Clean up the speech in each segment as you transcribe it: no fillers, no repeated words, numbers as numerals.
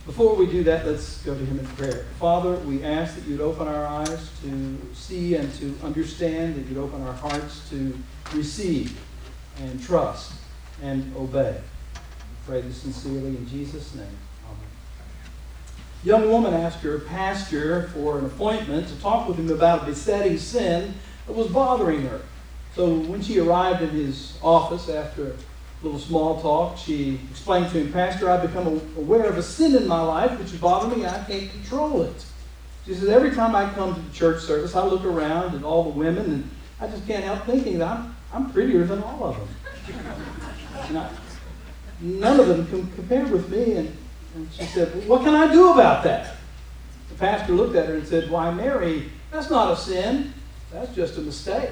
Before we do that, let's go to him in prayer. Father, we ask that you'd open our eyes to see and to understand, that you'd open our hearts to receive and trust and obey. We pray this sincerely in Jesus' name. Amen. A young woman asked her pastor for an appointment to talk with him about a besetting sin that was bothering her. So when she arrived in his office after a little small talk, she explained to him, Pastor, I've become aware of a sin in my life which is bothering me. I can't control it. She says, every time I come to the church service, I look around at all the women, and I just can't help thinking that I'm prettier than all of them. None of them can compare with me. And she said, well, what can I do about that? The pastor looked at her and said, why, Mary, that's not a sin. That's just a mistake.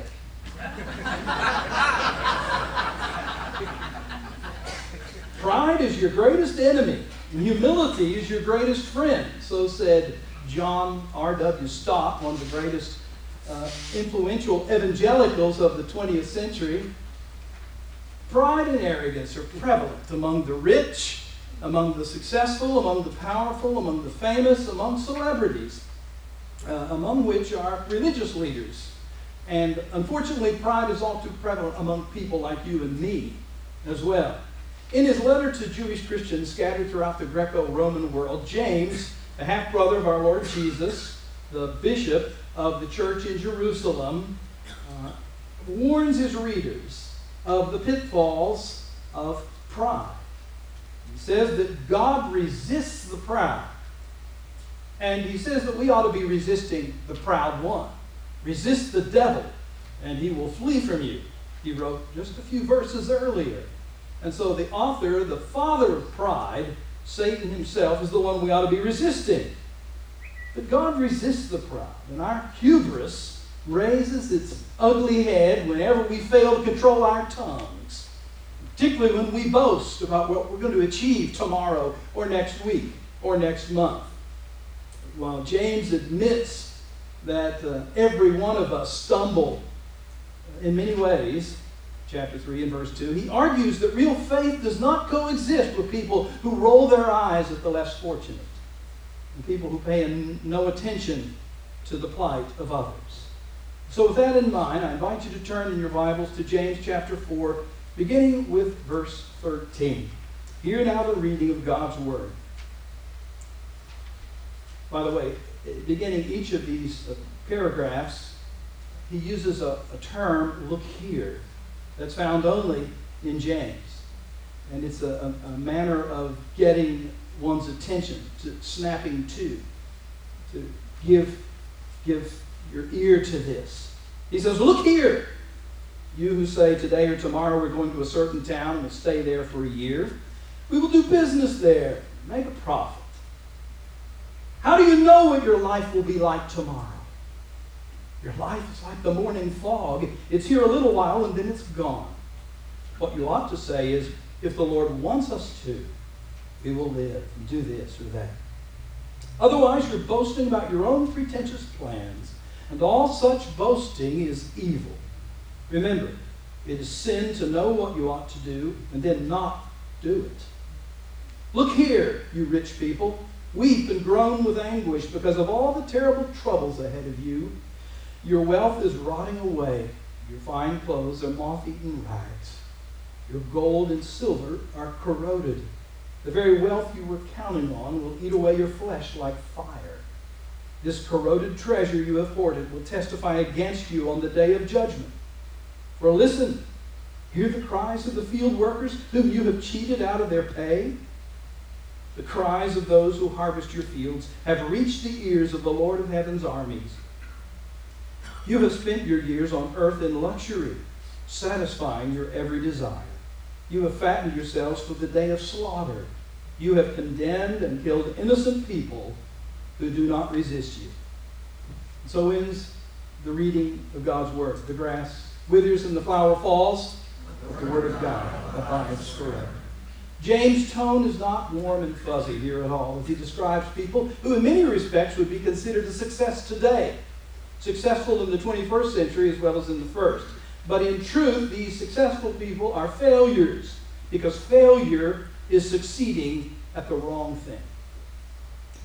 Pride is your greatest enemy, and humility is your greatest friend. So said John R.W. Stott, one of the greatest influential evangelicals of the 20th century. Pride and arrogance are prevalent among the rich, among the successful, among the powerful, among the famous, among celebrities, among which are religious leaders. And unfortunately, pride is all too prevalent among people like you and me as well. In his letter to Jewish Christians scattered throughout the Greco-Roman world, James, the half-brother of our Lord Jesus, the bishop of the church in Jerusalem, warns his readers of the pitfalls of pride. He says that God resists the proud. And he says that we ought to be resisting the proud one. Resist the devil, and he will flee from you. He wrote just a few verses earlier. And so the author, the father of pride, Satan himself, is the one we ought to be resisting. But God resists the proud, and our hubris raises its ugly head whenever we fail to control our tongues, particularly when we boast about what we're going to achieve tomorrow or next week or next month. While James admits that every one of us stumble in many ways, chapter 3 and verse 2, he argues that real faith does not coexist with people who roll their eyes at the less fortunate and people who pay no attention to the plight of others. So with that in mind, I invite you to turn in your Bibles to James chapter 4, beginning with verse 13. Hear now the reading of God's Word. By the way, beginning each of these paragraphs, he uses a term, look here, that's found only in James. And it's a manner of getting one's attention, to snapping to give your ear to this. He says, look here, you who say today or tomorrow we're going to a certain town and we'll stay there for a year. We will do business there, make a profit. How do you know what your life will be like tomorrow? Your life is like the morning fog. It's here a little while and then it's gone. What you ought to say is, if the Lord wants us to, we will live and do this or that. Otherwise, you're boasting about your own pretentious plans, and all such boasting is evil. Remember, it is sin to know what you ought to do and then not do it. Look here, you rich people. Weep and groan with anguish because of all the terrible troubles ahead of you. Your wealth is rotting away. Your fine clothes are moth-eaten rags. Your gold and silver are corroded. The very wealth you were counting on will eat away your flesh like fire. This corroded treasure you have hoarded will testify against you on the day of judgment. For listen, hear the cries of the field workers whom you have cheated out of their pay. The cries of those who harvest your fields have reached the ears of the Lord of heaven's armies. You have spent your years on earth in luxury, satisfying your every desire. You have fattened yourselves for the day of slaughter. You have condemned and killed innocent people who do not resist you. So ends the reading of God's Word. The grass withers and the flower falls, but the Word of God abides forever. James' tone is not warm and fuzzy here at all as he describes people who in many respects would be considered a success today. Successful in the 21st century as well as in the first. But in truth, these successful people are failures because failure is succeeding at the wrong thing.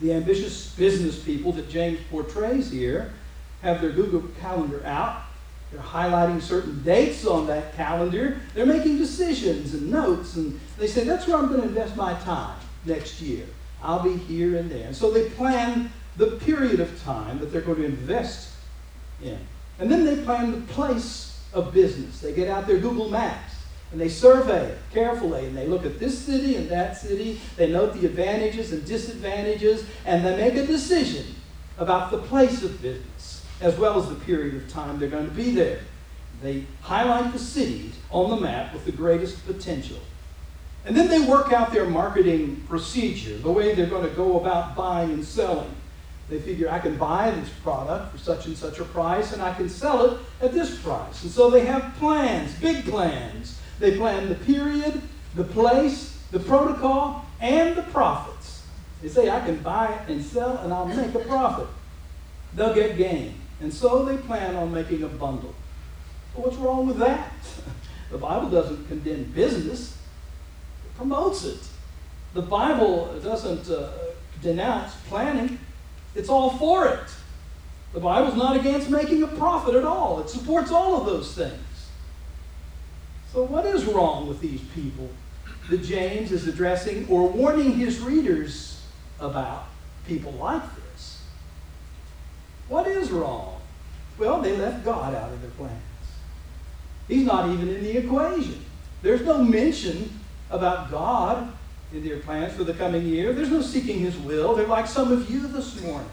The ambitious business people that James portrays here have their Google Calendar out. They're highlighting certain dates on that calendar. They're making decisions and notes, and they say, that's where I'm going to invest my time next year. I'll be here and there. And so they plan the period of time that they're going to invest in. And then they plan the place of business. They get out their Google Maps, and they survey it carefully, and they look at this city and that city. They note the advantages and disadvantages, and they make a decision about the place of business, as well as the period of time they're going to be there. They highlight the cities on the map with the greatest potential. And then they work out their marketing procedure, the way they're going to go about buying and selling. They figure, I can buy this product for such and such a price, and I can sell it at this price. And so they have plans, big plans. They plan the period, the place, the protocol, and the profits. They say, I can buy it and sell, and I'll make a profit. They'll get gain. And so they plan on making a bundle. Well, what's wrong with that? The Bible doesn't condemn business. It promotes it. The Bible doesn't denounce planning. It's all for it. The Bible's not against making a profit at all. It supports all of those things. So what is wrong with these people that James is addressing or warning his readers about? People like this. What is wrong? Well, they left God out of their plans. He's not even in the equation. There's no mention about God in their plans for the coming year. There's no seeking his will. They're like some of you this morning.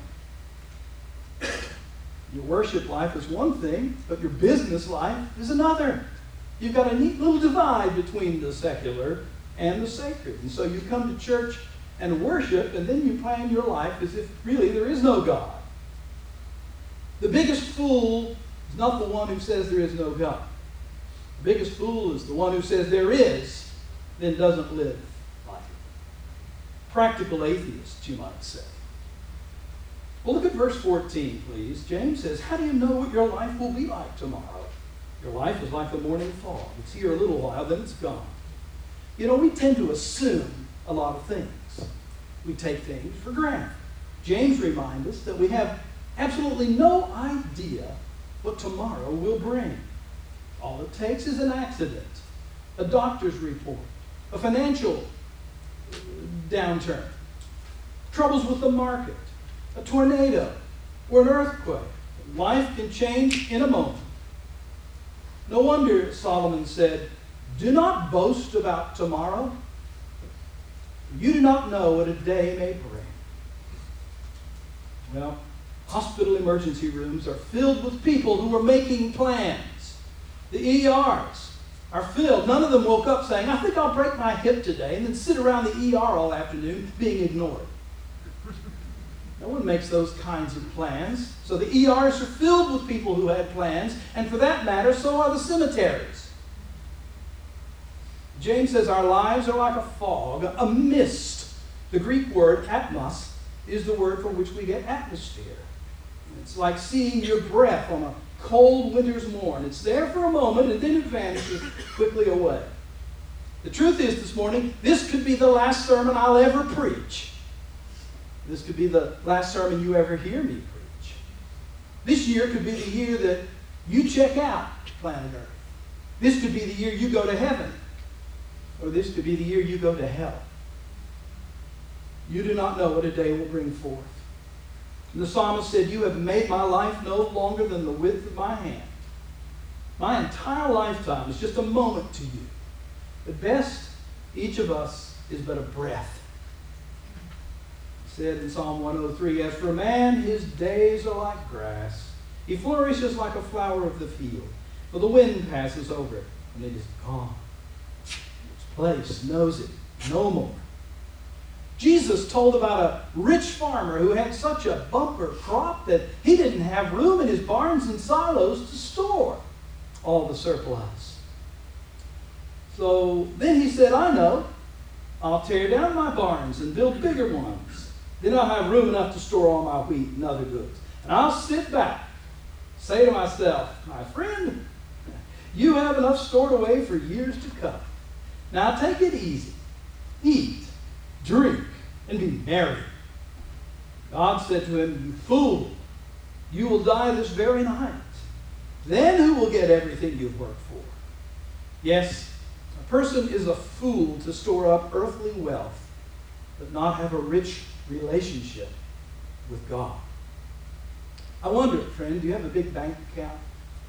Your worship life is one thing, but your business life is another. You've got a neat little divide between the secular and the sacred. And so you come to church and worship, and then you plan your life as if really there is no God. The biggest fool is not the one who says there is no God. The biggest fool is the one who says there is, then doesn't live like it. Practical atheists, you might say. Well, look at verse 14, please. James says, how do you know what your life will be like tomorrow? Your life is like the morning fog. It's here a little while, then it's gone. You know, we tend to assume a lot of things. We take things for granted. James reminds us that we have absolutely no idea what tomorrow will bring. All it takes is an accident, a doctor's report, a financial downturn, troubles with the market, a tornado, or an earthquake. Life can change in a moment. No wonder Solomon said, do not boast about tomorrow. You do not know what a day may bring. Well, hospital emergency rooms are filled with people who are making plans. The ERs are filled. None of them woke up saying, I think I'll break my hip today, and then sit around the ER all afternoon being ignored. No one makes those kinds of plans. So the ERs are filled with people who had plans, and for that matter, so are the cemeteries. James says our lives are like a fog, a mist. The Greek word atmos is the word from which we get atmosphere. It's like seeing your breath on a cold winter's morn. It's there for a moment, and then it vanishes quickly away. The truth is this morning, this could be the last sermon I'll ever preach. This could be the last sermon you ever hear me preach. This year could be the year that you check out planet Earth. This could be the year you go to heaven. Or this could be the year you go to hell. You do not know what a day will bring forth. And the psalmist said, you have made my life no longer than the width of my hand. My entire lifetime is just a moment to you. At best, each of us is but a breath. Said in Psalm 103, as for a man, his days are like grass. He flourishes like a flower of the field. For the wind passes over it, and it is gone. Its place knows it no more. Jesus told about a rich farmer who had such a bumper crop that he didn't have room in his barns and silos to store all the surplus. So then he said, I know. I'll tear down my barns and build bigger ones. Then I'll have room enough to store all my wheat and other goods. And I'll sit back, say to myself, my friend, you have enough stored away for years to come. Now take it easy. Eat, drink, and be merry. God said to him, "You fool, you will die this very night. Then who will get everything you've worked for?" Yes, a person is a fool to store up earthly wealth, but not have a rich relationship with God. I wonder, friend, do you have a big bank account?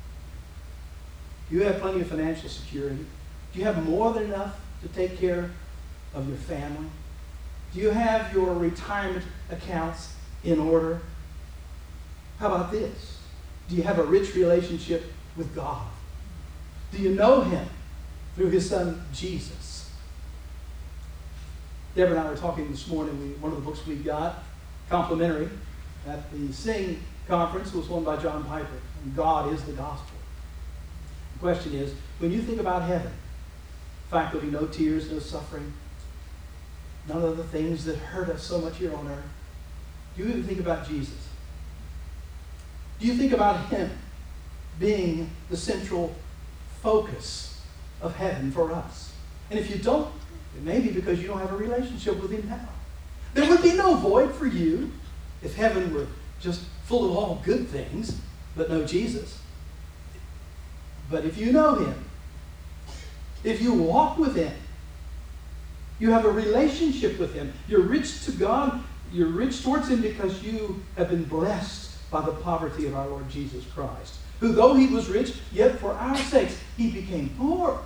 Do you have plenty of financial security? Do you have more than enough to take care of your family? Do you have your retirement accounts in order? How about this? Do you have a rich relationship with God? Do you know Him through His Son, Jesus? Deborah and I were talking this morning. One of the books we got, complimentary, at the Sing conference was one by John Piper, and God is the Gospel. The question is, when you think about heaven, the fact there'll be no tears, no suffering, none of the things that hurt us so much here on earth, do you even think about Jesus? Do you think about Him being the central focus of heaven for us? And if you don't, it may be because you don't have a relationship with Him now. There would be no void for you if heaven were just full of all good things, but no Jesus. But if you know Him, if you walk with Him, you have a relationship with Him, you're rich to God, you're rich towards Him because you have been blessed by the poverty of our Lord Jesus Christ, who though He was rich, yet for our sakes He became poor.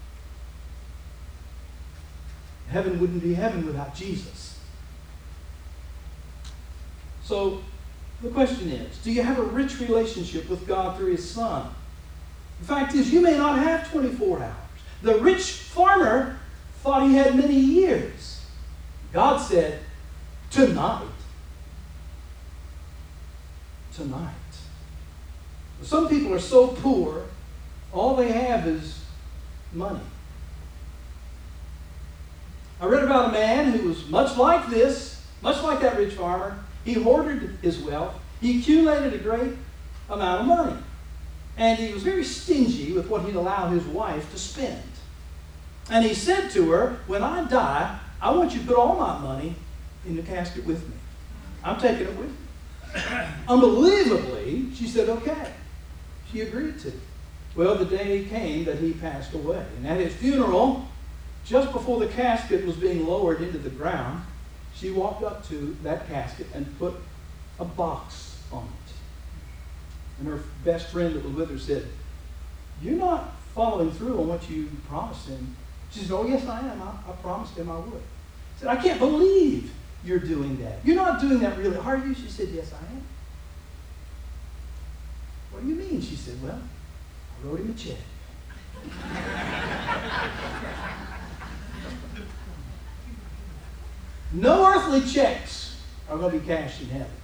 Heaven wouldn't be heaven without Jesus. So the question is, do you have a rich relationship with God through His Son? The fact is, you may not have 24 hours. The rich farmer thought he had many years. God said, tonight. Tonight. Some people are so poor, all they have is money. I read about a man who was much like this, much like that rich farmer. He hoarded his wealth. He accumulated a great amount of money. And he was very stingy with what he'd allow his wife to spend. And he said to her, "When I die, I want you to put all my money in the casket with me. I'm taking it with me." Unbelievably, she said, okay. She agreed to. Well, the day came that he passed away. And at his funeral, just before the casket was being lowered into the ground, she walked up to that casket and put a box on it. And her best friend that was with her said, "You're not following through on what you promised him." She said, "Oh, yes, I am. I promised him I would." She said, "I can't believe you're doing that. You're not doing that really, are you?" She said, "Yes, I am." "What do you mean?" She said, "Well, I wrote him a check." No earthly checks are going to be cashed in heaven.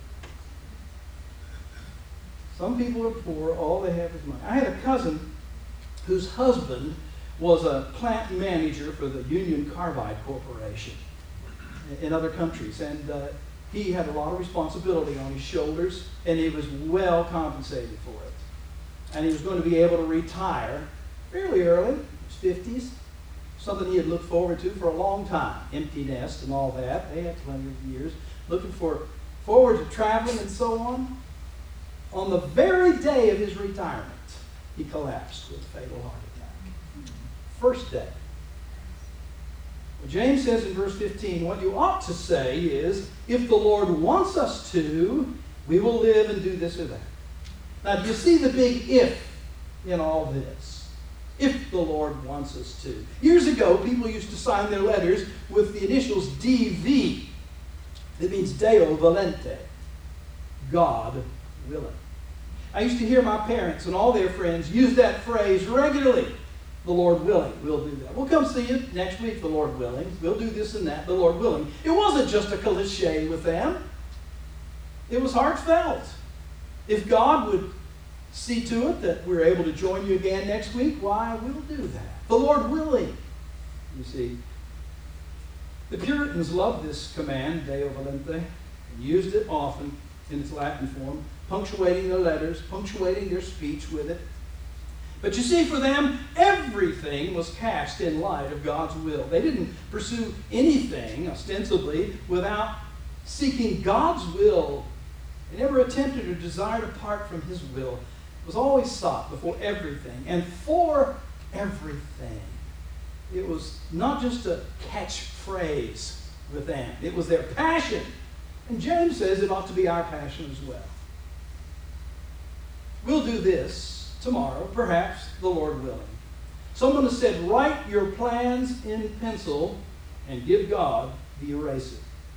Some people are poor, all they have is money. I had a cousin whose husband was a plant manager for the Union Carbide Corporation in other countries, and he had a lot of responsibility on his shoulders, and he was well compensated for it. And he was going to be able to retire fairly early, his 50s, something he had looked forward to for a long time. Empty nest and all that. They had plenty of years looking forward to traveling and so on. On the very day of his retirement, he collapsed with a fatal heart attack. First day. Well, James says in verse 15, what you ought to say is, if the Lord wants us to, we will live and do this or that. Now, do you see the big if in all this? If the Lord wants us to. Years ago, people used to sign their letters with the initials DV. It means Deo Volente. God willing. I used to hear my parents and all their friends use that phrase regularly. The Lord willing, we'll do that. We'll come see you next week, the Lord willing. We'll do this and that, the Lord willing. It wasn't just a cliche with them. It was heartfelt. If God would see to it that we're able to join you again next week, why, we'll do that. The Lord willing. You see, the Puritans loved this command, Deo Volente, and used it often in its Latin form, punctuating their letters, punctuating their speech with it. But you see, for them, everything was cast in light of God's will. They didn't pursue anything, ostensibly, without seeking God's will, and never attempted or desired apart from his will. It was always sought before everything and for everything. It was not just a catchphrase with them. It was their passion. And James says it ought to be our passion as well. We'll do this tomorrow, perhaps the Lord willing. Someone has said, write your plans in pencil and give God the eraser.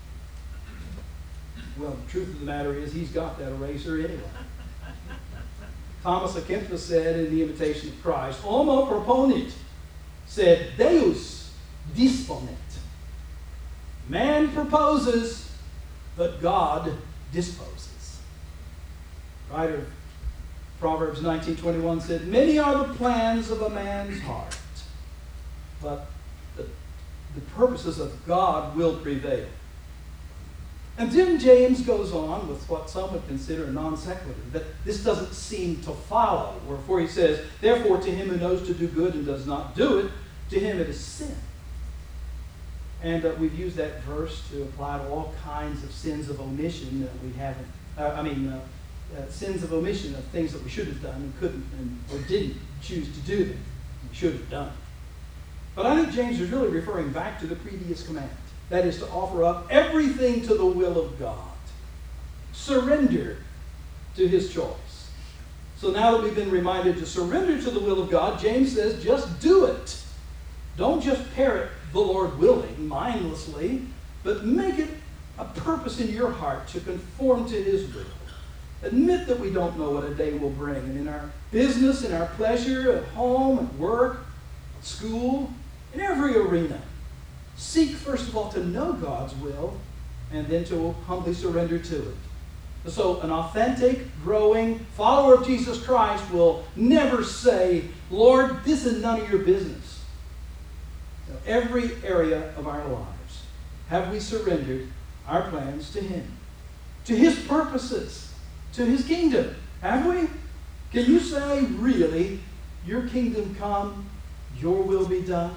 Well, the truth of the matter is he's got that eraser anyway. Thomas à Kempis said in The Imitation of Christ, homo proponit, said, Deus disponit. Man proposes, but God disposes. Writer of Proverbs 19:21 said, many are the plans of a man's heart, but the purposes of God will prevail. And then James goes on with what some would consider a non sequitur, that this doesn't seem to follow, wherefore he says, therefore to him who knows to do good and does not do it, to him it is sin. And we've used that verse to apply to all kinds of sins of omission that we haven't, sins of omission of things that we should have done and couldn't or didn't choose to do that we should have done. But I think James is really referring back to the previous command. That is to offer up everything to the will of God. Surrender to his choice. So now that we've been reminded to surrender to the will of God, James says, just do it. Don't just parrot the Lord willing mindlessly, but make it a purpose in your heart to conform to his will. Admit that we don't know what a day will bring. And in our business, in our pleasure, at home, at work, at school, in every arena, seek first of all to know God's will and then to humbly surrender to it. So an authentic, growing follower of Jesus Christ will never say, Lord, this is none of your business. So every area of our lives, have we surrendered our plans to him, to his purposes, to his kingdom? Have we? Can you say, really, your kingdom come, your will be done?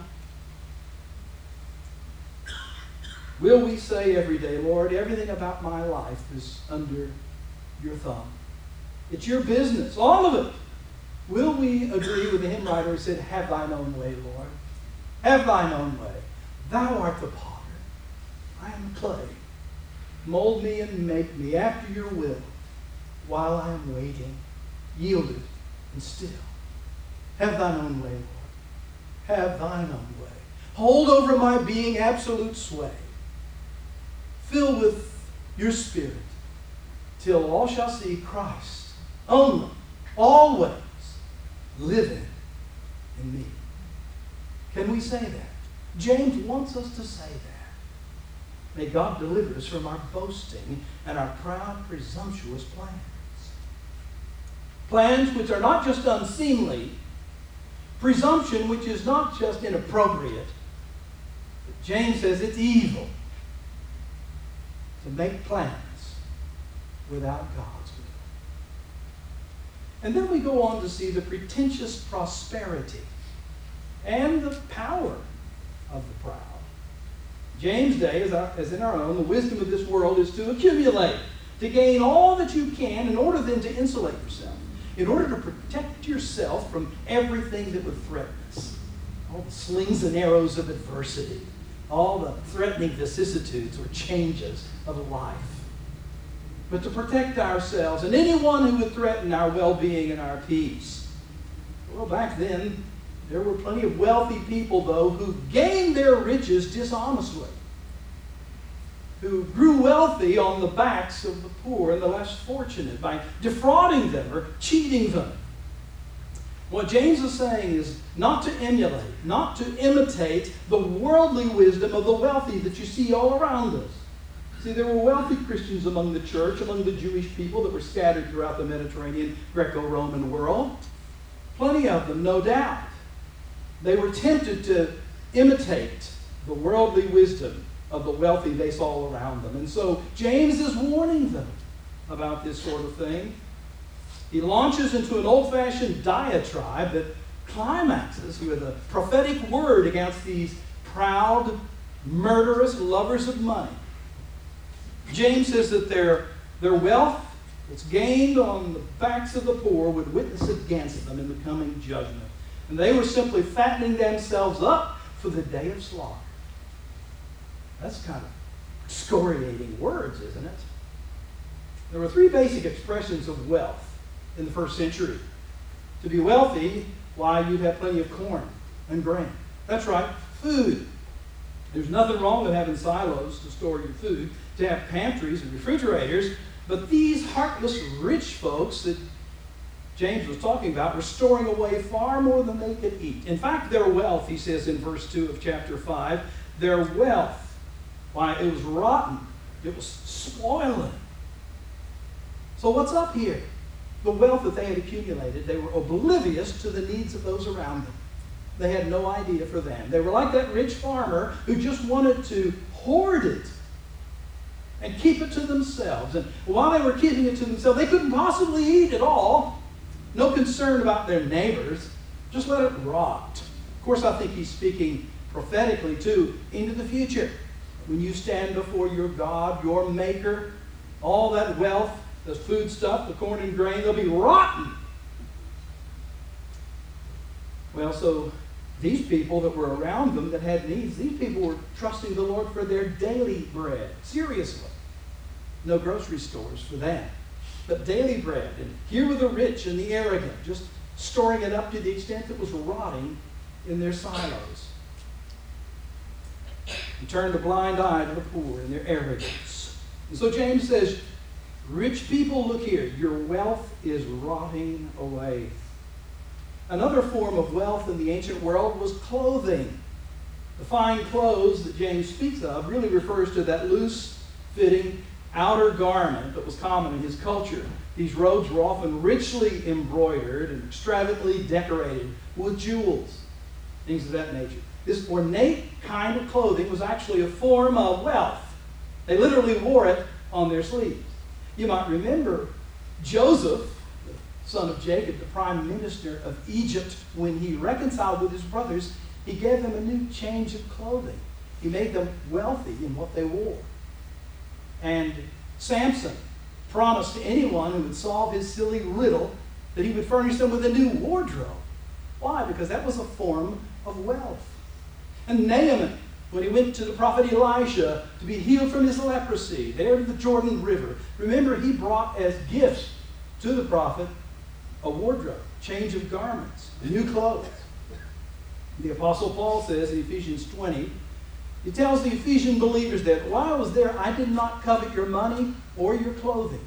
Will we say every day, Lord, everything about my life is under your thumb? It's your business, all of it. Will we agree with the hymn writer who said, have thine own way, Lord. Have thine own way. Thou art the potter. I am the clay. Mold me and make me after your will while I am waiting, yielded and still. Have thine own way, Lord. Have thine own way. Hold over my being absolute sway. Fill with your spirit till all shall see Christ only, always living in me. Can we say that? James wants us to say that. May God deliver us from our boasting and our proud, presumptuous plans. Plans which are not just unseemly, presumption which is not just inappropriate, but James says it's evil to make plans without God's will. And then we go on to see the pretentious prosperity and the power of the proud. James' day, as in our own, the wisdom of this world is to accumulate, to gain all that you can in order then to insulate yourself, in order to protect yourself from everything that would threaten us. All the slings and arrows of adversity, all the threatening vicissitudes or changes of life. But to protect ourselves and anyone who would threaten our well-being and our peace. Well, back then, there were plenty of wealthy people, though, who gained their riches dishonestly, who grew wealthy on the backs of the poor and the less fortunate by defrauding them or cheating them. What James is saying is not to emulate, not to imitate the worldly wisdom of the wealthy that you see all around us. See, there were wealthy Christians among the church, among the Jewish people that were scattered throughout the Mediterranean, Greco-Roman world. Plenty of them, no doubt. They were tempted to imitate the worldly wisdom of the wealthy they saw around them. And so James is warning them about this sort of thing. He launches into an old-fashioned diatribe that climaxes with a prophetic word against these proud, murderous lovers of money. James says that their wealth that's gained on the backs of the poor would witness against them in the coming judgment. And they were simply fattening themselves up for the day of slaughter. That's kind of excoriating words, isn't it? There were three basic expressions of wealth in the first century. To be wealthy, why, you'd have plenty of corn and grain. That's right, food. There's nothing wrong with having silos to store your food, to have pantries and refrigerators, but these heartless rich folks that James was talking about were storing away far more than they could eat. In fact, their wealth, he says in verse 2 of chapter 5, their wealth, why, it was rotten. It was spoiling. So what's up here? The wealth that they had accumulated, they were oblivious to the needs of those around them. They had no idea for them. They were like that rich farmer who just wanted to hoard it and keep it to themselves. And while they were keeping it to themselves, they couldn't possibly eat it all. No concern about their neighbors. Just let it rot. Of course, I think he's speaking prophetically, too, into the future. When you stand before your God, your Maker, all that wealth, the food stuff, the corn and grain, they'll be rotten. Well, so these people that were around them that had needs, these people were trusting the Lord for their daily bread. Seriously. No grocery stores for that. But daily bread. And here were the rich and the arrogant, just storing it up to the extent that it was rotting in their silos. And turned a blind eye to the poor in their arrogance. And so James says, rich people, look here, your wealth is rotting away. Another form of wealth in the ancient world was clothing. The fine clothes that James speaks of really refers to that loose-fitting outer garment that was common in his culture. These robes were often richly embroidered and extravagantly decorated with jewels, things of that nature. This ornate kind of clothing was actually a form of wealth. They literally wore it on their sleeves. You might remember Joseph, the son of Jacob, the prime minister of Egypt, when he reconciled with his brothers, he gave them a new change of clothing. He made them wealthy in what they wore. And Samson promised to anyone who would solve his silly riddle that he would furnish them with a new wardrobe. Why? Because that was a form of wealth. And Naaman, when he went to the prophet Elisha to be healed from his leprosy, there to the Jordan River, remember, he brought as gifts to the prophet a wardrobe, change of garments, new clothes. The Apostle Paul says in Ephesians 20, he tells the Ephesian believers that while I was there, I did not covet your money or your clothing.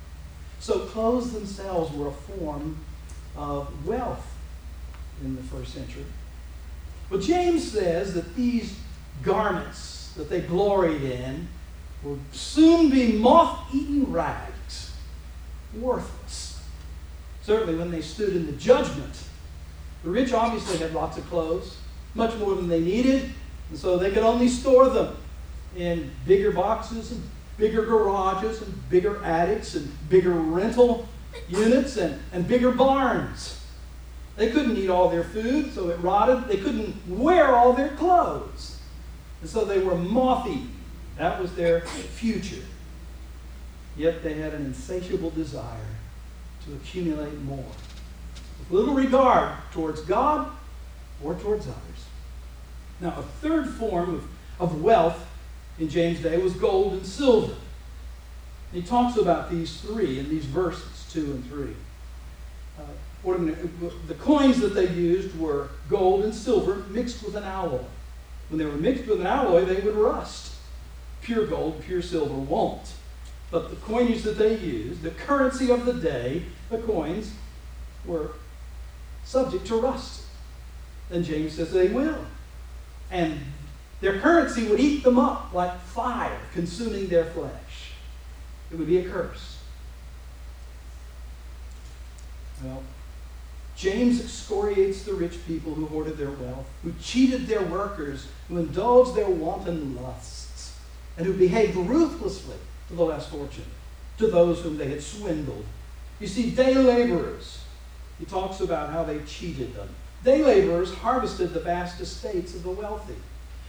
So clothes themselves were a form of wealth in the first century. But James says that these garments that they gloried in will soon be moth-eaten rags, worthless. Certainly when they stood in the judgment, the rich obviously had lots of clothes, much more than they needed, and so they could only store them in bigger boxes and bigger garages and bigger attics and bigger rental units and bigger barns. They couldn't eat all their food, so it rotted. They couldn't wear all their clothes. And so they were moth-eaten. That was their future. Yet they had an insatiable desire to accumulate more, with little regard towards God or towards others. Now, a third form of wealth in James' day was gold and silver. He talks about these three in these verses, 2 and 3. The coins that they used were gold and silver mixed with an alloy. When they were mixed with an alloy, they would rust. Pure gold, pure silver won't. But the coinage that they used, the currency of the day, the coins, were subject to rust. And James says they will. And their currency would eat them up like fire, consuming their flesh. It would be a curse. Well, James excoriates the rich people who hoarded their wealth, who cheated their workers, who indulged their wanton lusts, and who behaved ruthlessly to the less fortunate, to those whom they had swindled. You see, day laborers, he talks about how they cheated them. Day laborers harvested the vast estates of the wealthy.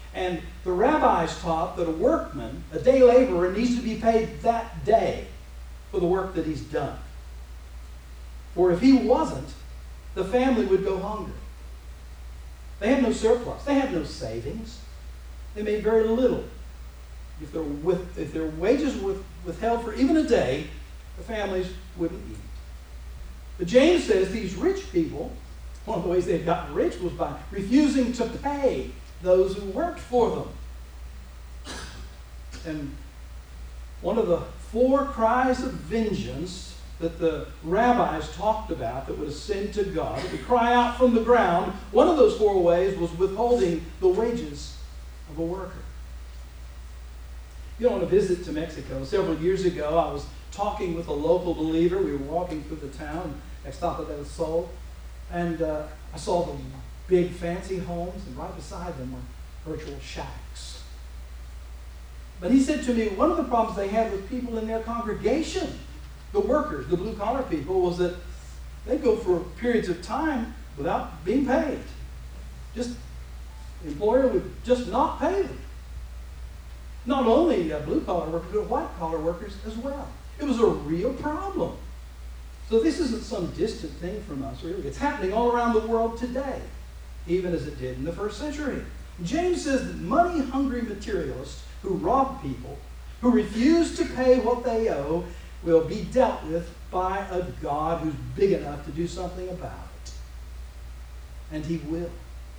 And the rabbis taught that a workman, a day laborer, needs to be paid that day for the work that he's done. For if he wasn't, the family would go hungry. They had no surplus. They had no savings. They made very little. If their wages were withheld for even a day, the families wouldn't eat. But James says these rich people, one of the ways they've gotten rich was by refusing to pay those who worked for them. And one of the 4 cries of vengeance that the rabbis talked about that would ascend to God, that would cry out from the ground, one of those 4 ways was withholding the wages of a worker. You know, on a visit to Mexico, several years ago, I was talking with a local believer. We were walking through the town, Ixtapa del Sol, and I saw the big fancy homes, and right beside them were virtual shacks. But he said to me, one of the problems they had with people in their congregation, the workers, the blue-collar people, was that they'd go for periods of time without being paid. The employer would just not pay them. Not only blue-collar workers, but white-collar workers as well. It was a real problem. So this isn't some distant thing from us, really. It's happening all around the world today, even as it did in the first century. James says that money-hungry materialists who rob people, who refuse to pay what they owe, will be dealt with by a God who's big enough to do something about it. And he will.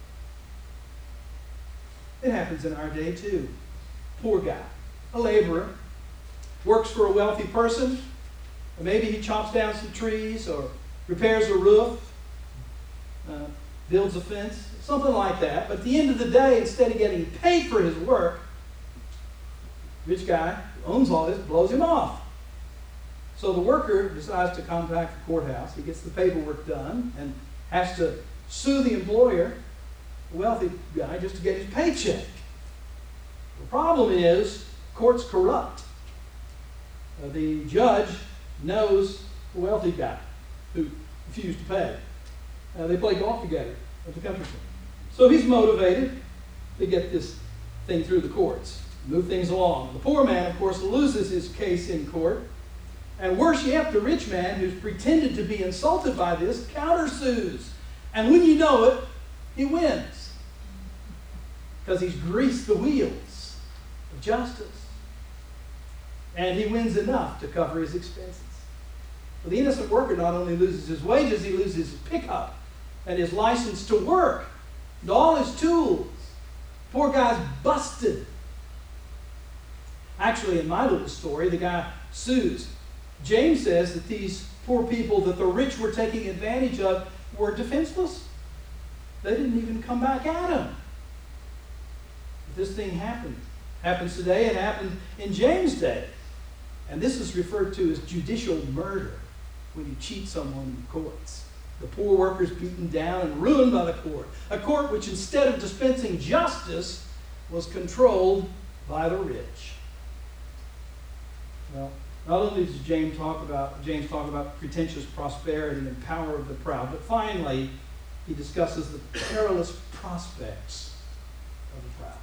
It happens in our day too. Poor guy, a laborer, works for a wealthy person, or maybe he chops down some trees or repairs a roof, builds a fence, something like that. But at the end of the day, instead of getting paid for his work, rich guy who owns all this blows him off. So the worker decides to contact the courthouse. He gets the paperwork done and has to sue the employer, the wealthy guy, just to get his paycheck. The problem is, court's corrupt. The judge knows the wealthy guy who refused to pay. They play golf together at the country club. So he's motivated to get this thing through the courts, move things along. The poor man, of course, loses his case in court. And worse yet, the rich man, who's pretended to be insulted by this, countersues. And when you know it, he wins. Because he's greased the wheels of justice. And he wins enough to cover his expenses. But the innocent worker not only loses his wages, he loses his pickup and his license to work and all his tools. Poor guy's busted. Actually, in my little story, the guy sues. James says that these poor people that the rich were taking advantage of were defenseless. They didn't even come back at him. But this thing happens today. It happened in James' day. And this is referred to as judicial murder, when you cheat someone in the courts. The poor workers beaten down and ruined by the court. A court which, instead of dispensing justice, was controlled by the rich. Well, not only does James talk about pretentious prosperity and power of the proud, but finally, he discusses the perilous prospects of the proud.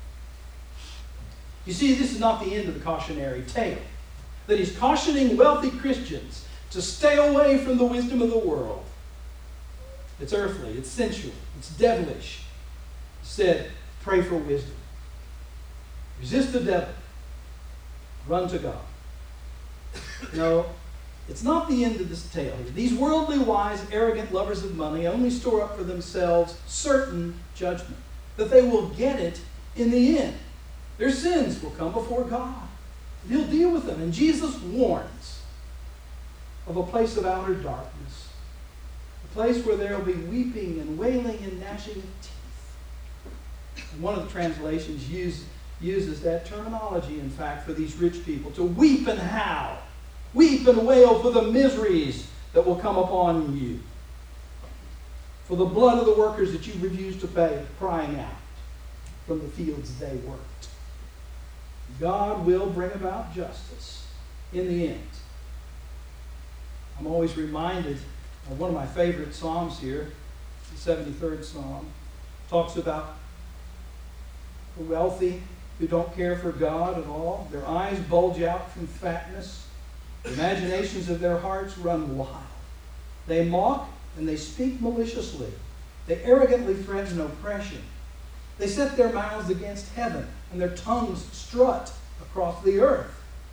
You see, this is not the end of the cautionary tale. That he's cautioning wealthy Christians to stay away from the wisdom of the world. It's earthly, it's sensual, it's devilish. He said, pray for wisdom. Resist the devil. Run to God. No, it's not the end of this tale. These worldly wise, arrogant lovers of money only store up for themselves certain judgment, that they will get it in the end. Their sins will come before God. He'll deal with them. And Jesus warns of a place of outer darkness, a place where there will be weeping and wailing and gnashing of teeth. And one of the translations uses that terminology, in fact, for these rich people, to weep and howl. Weep and wail for the miseries that will come upon you, for the blood of the workers that you refuse to pay, crying out from the fields they worked. God will bring about justice in the end. I'm always reminded of one of my favorite psalms here, the 73rd Psalm. Talks about the wealthy who don't care for God at all. Their eyes bulge out from fatness. The imaginations of their hearts run wild. They mock and they speak maliciously. They arrogantly threaten oppression. They set their mouths against heaven, and their tongues strut across the earth.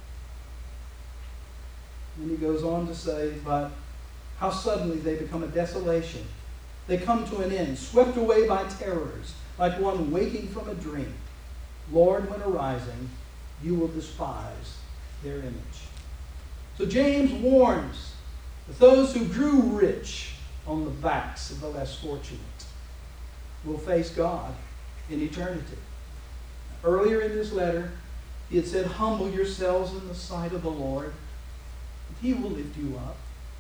And he goes on to say, but how suddenly they become a desolation. They come to an end, swept away by terrors, like one waking from a dream. Lord, when arising, you will despise their image. So James warns that those who grew rich on the backs of the less fortunate will face God in eternity. Earlier in this letter, he had said, humble yourselves in the sight of the Lord, and he will lift you up.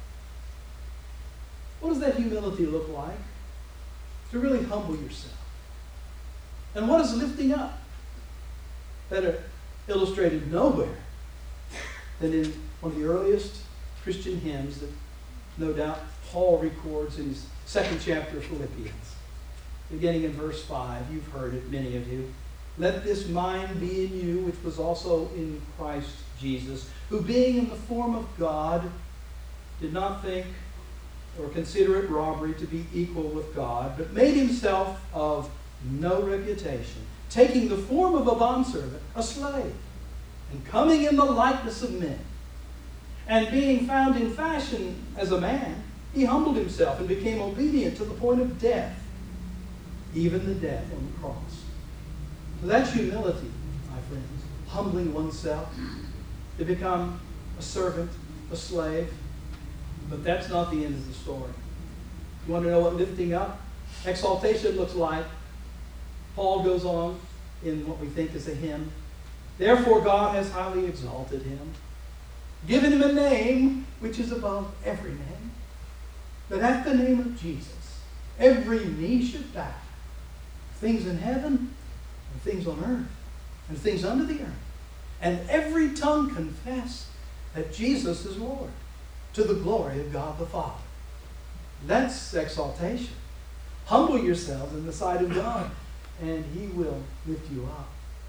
What does that humility look like? To really humble yourself. And what is lifting up? Better illustrated nowhere than in one of the earliest Christian hymns that no doubt Paul records in his second chapter of Philippians. Beginning in verse 5, you've heard it, many of you. Let this mind be in you, which was also in Christ Jesus, who being in the form of God, did not think or consider it robbery to be equal with God, but made himself of no reputation, taking the form of a bondservant, a slave, and coming in the likeness of men. And being found in fashion as a man, he humbled himself and became obedient to the point of death, even the death on the cross. So that's humility, my friends. Humbling oneself to become a servant, a slave. But that's not the end of the story. You want to know what lifting up, exaltation looks like? Paul goes on in what we think is a hymn. Therefore God has highly exalted him, given him a name which is above every name, that at the name of Jesus every knee should bow, things in heaven and things on earth and things under the earth, and every tongue confess that Jesus is Lord, to the glory of God the Father. That's exaltation. Humble yourselves in the sight of God, and he will lift you up.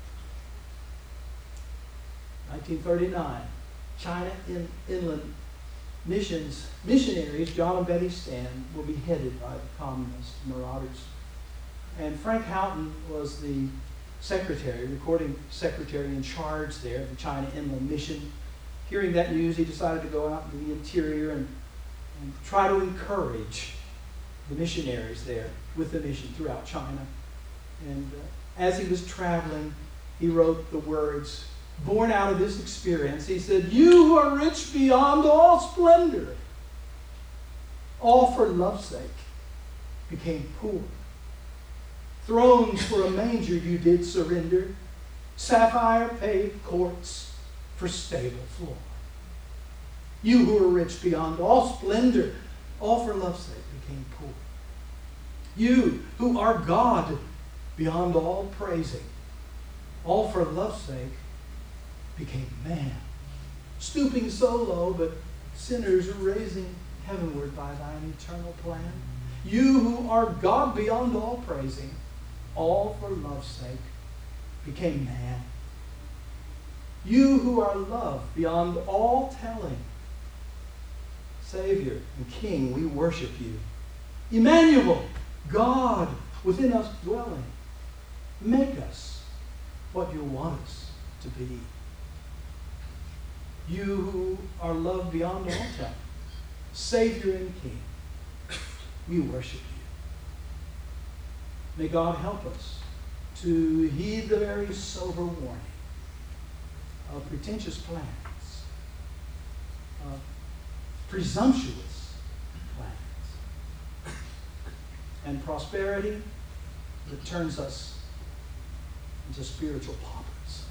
1939, China Inland missionaries, John and Betty Stan, were beheaded by the communist marauders. And Frank Houghton was the secretary, recording secretary in charge there of the China Inland Mission. Hearing that news, he decided to go out into the interior and try to encourage the missionaries there with the mission throughout China. And as he was traveling, he wrote the words born out of this experience. He said, you who are rich beyond all splendor, all for love's sake, became poor. Thrones for a manger you did surrender, sapphire paved courts for stable floor. You who are rich beyond all splendor, all for love's sake became poor. You who are God beyond all praising, all for love's sake became man. Stooping so low, but sinners are raising heavenward by thine eternal plan. You who are God beyond all praising, all for love's sake became man. You who are loved beyond all telling, Savior and King, we worship you. Emmanuel, God within us dwelling, make us what you want us to be. You who are loved beyond all telling, Savior and King, we worship you. May God help us to heed the very sober warning of pretentious plans, of presumptuous plans, and prosperity that turns us into spiritual paupers.